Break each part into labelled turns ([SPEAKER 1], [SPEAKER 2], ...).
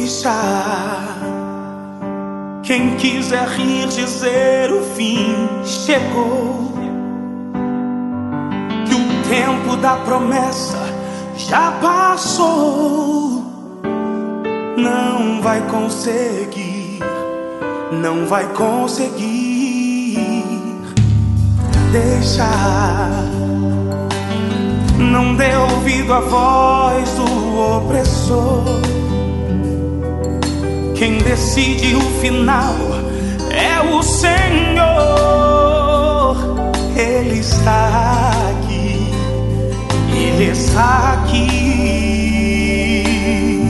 [SPEAKER 1] deixa quem quiser rir dizer o fim chegou, que o tempo da promessa já passou. Não vai conseguir, não vai conseguir. Deixa, não dê ouvido à voz do opressor. Quem decide o final é o Senhor. Ele está aqui, Ele está aqui.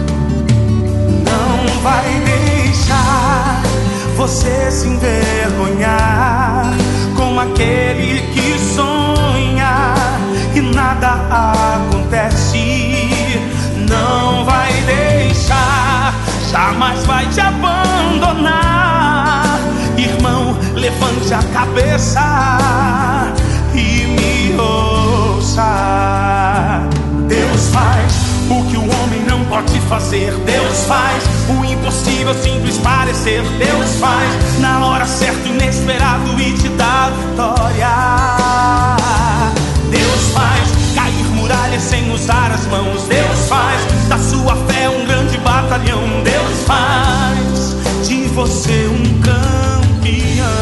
[SPEAKER 1] Não vai deixar você se envergonhar com aquele que sonha e nada acontece. Não vai deixar, jamais vai te abandonar. Irmão, levante a cabeça e me ouça. Deus faz o que o homem não pode fazer. Deus faz o impossível simples parecer. Deus faz na hora certa, inesperado, e te dá vitória. Deus faz cair muralhas sem usar as mãos. Deus faz da sua fé um grande batalhão. Deus faz de você um campeão.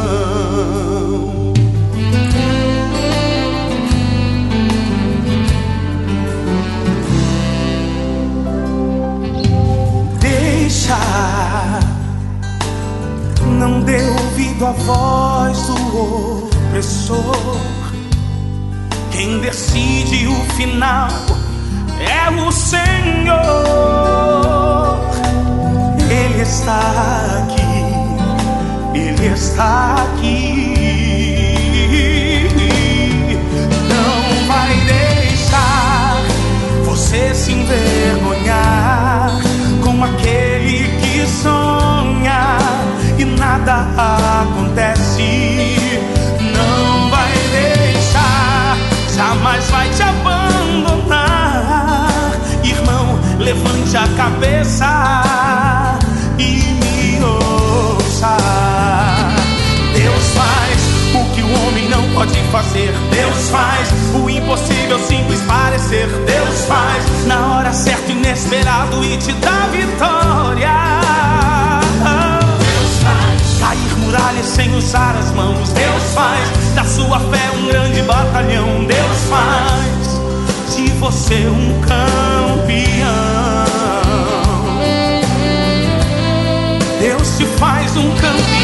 [SPEAKER 1] Deixa, não dê ouvido à voz do opressor. Quem decide o final é o Senhor. Ele está aqui, Ele está aqui. Não vai deixar você se envergonhar com aquele que sonha e nada acontece. Não vai deixar, jamais vai te abandonar. Irmão, levante a cabeça e me ouça. Deus faz o que o homem não pode fazer. Deus faz o impossível simples parecer. Deus faz na hora certa, inesperado, e te dá vitória. Deus faz cair muralhas sem usar as mãos. Deus faz da sua fé um grande batalhão. Deus faz de você um campeão. Deus te faz um campeão.